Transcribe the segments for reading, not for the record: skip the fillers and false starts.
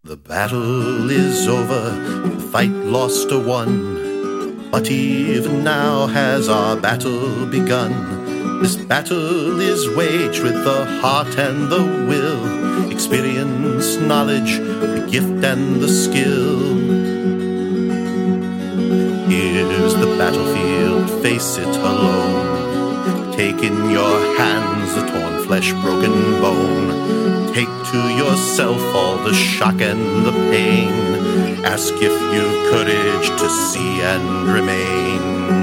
The battle is over, the fight lost or won, but even now has our battle begun. This battle is waged with the heart and the will, experience, knowledge, the gift and the skill. Here's the battlefield, face it alone. Take in your hands the torn flesh, broken bone. Take to yourself all the shock and the pain. Ask if you've courage to see and remain.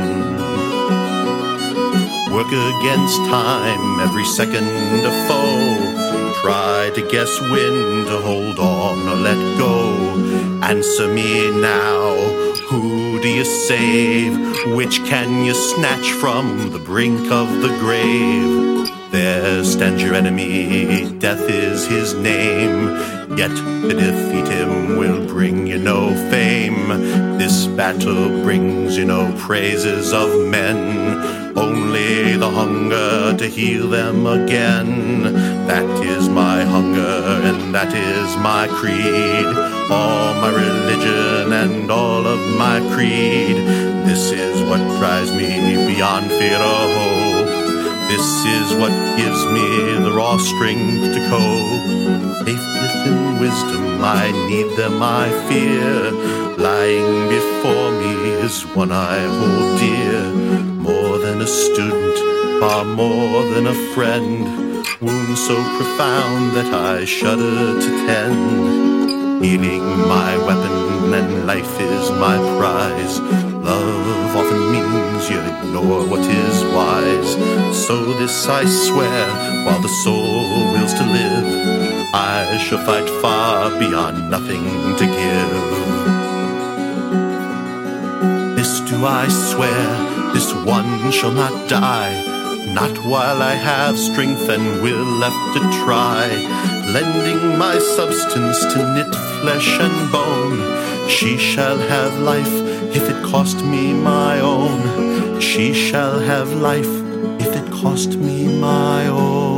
Work against time, every second a foe. Try to guess when to hold on or let go. Answer me now, who do you save? Which can you snatch from the brink of the grave? There stands your enemy, death is his name. Yet to defeat him will bring you no fame. This battle brings you no praises of men, only the hunger to heal them again. That is my hunger and that is my creed, all my religion and all of my creed. This is what drives me beyond fear or hope. This is what gives me the raw strength to cope. Faith, gift, and wisdom, I need them, I fear. Lying before me is one I hold dear. More than a student, far more than a friend. Wounds so profound that I shudder to tend. Healing my weapon and life is my prize. Love often means you ignore what is wise. So this I swear, while the soul wills to live, I shall fight far beyond nothing to give. This do I swear, this one shall not die, not while I have strength and will left to try, lending my substance to knit flesh and bone. She shall have life if it cost me my own. She shall have life if it cost me my own.